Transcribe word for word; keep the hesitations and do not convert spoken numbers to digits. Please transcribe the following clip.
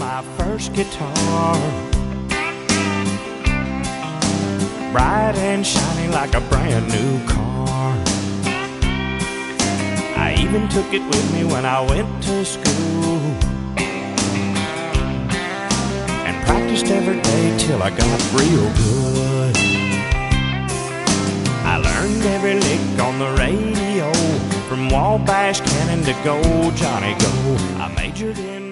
my first guitar, bright and shiny like a brand new car. I even took it with me when I went to school, and practiced every day till I got real good. I learned every lick on the radio, from Wabash Cannon to Go Johnny Go. I majored in